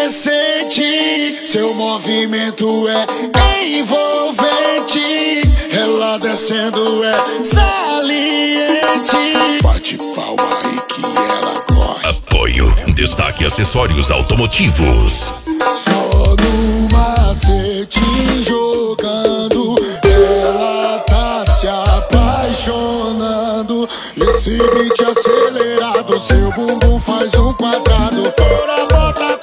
decente, seu movimento é envolvente, ela descendo é saliente. Bate palma aí que ela gosta. Apoio, destaque acessórios automotivos. Só no macete jogando, ela tá se apaixonando. Esse beat acelerado, seu bumbum faz um quadrado. Bora, bota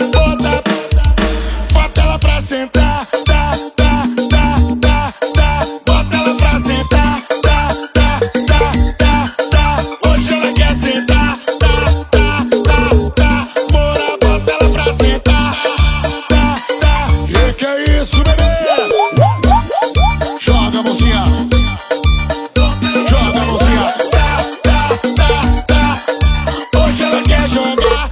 ela pra sentar. Bota ela pra sentar. Hoje ela quer sentar. Bora, bota ela pra sentar. Que é isso, bebê? Joga a mãozinha. Joga a mãozinha. Hoje ela quer jogar.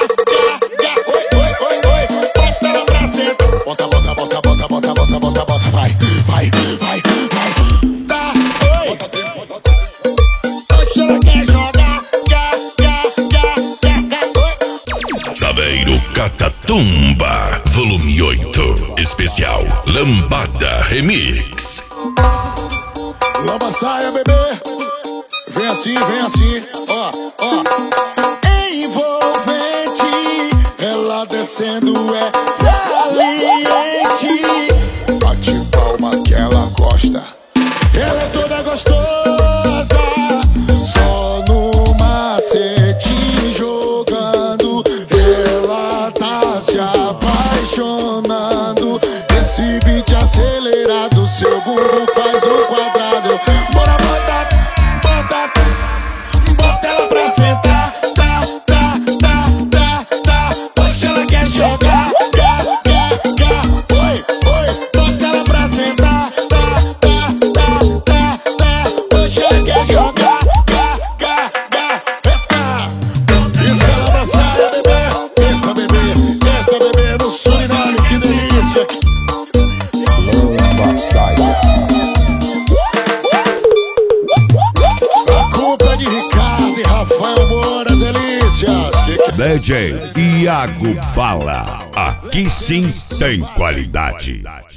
Oi. Bota ela pra sentar. Bota. Vai. Tá, oi. Hoje ela quer jogar. Saveiro Catatumba, volume 8, especial Lambada Remix. Lamba saia, bebê. Vem assim. Ó. Envolvente, ela descendo é saliente. Bate palma que ela gosta. Ela é toda gostosa. Só no macete jogando, ela tá se apaixonando. Esse beat acelerado, seu bumbum faz um quadrado. Bora, bota ela pra sentar. Hoje ela quer jogar. Oi, bota ela pra sentar. Hoje ela quer jogar. Isso ela vai sair, bebê. Eita, bebê, no Suriname, que delícia. Lamba saia. A culpa é de Ricardo e Rafael Moura, delícias. DJ Iago Bala, aqui sim tem qualidade.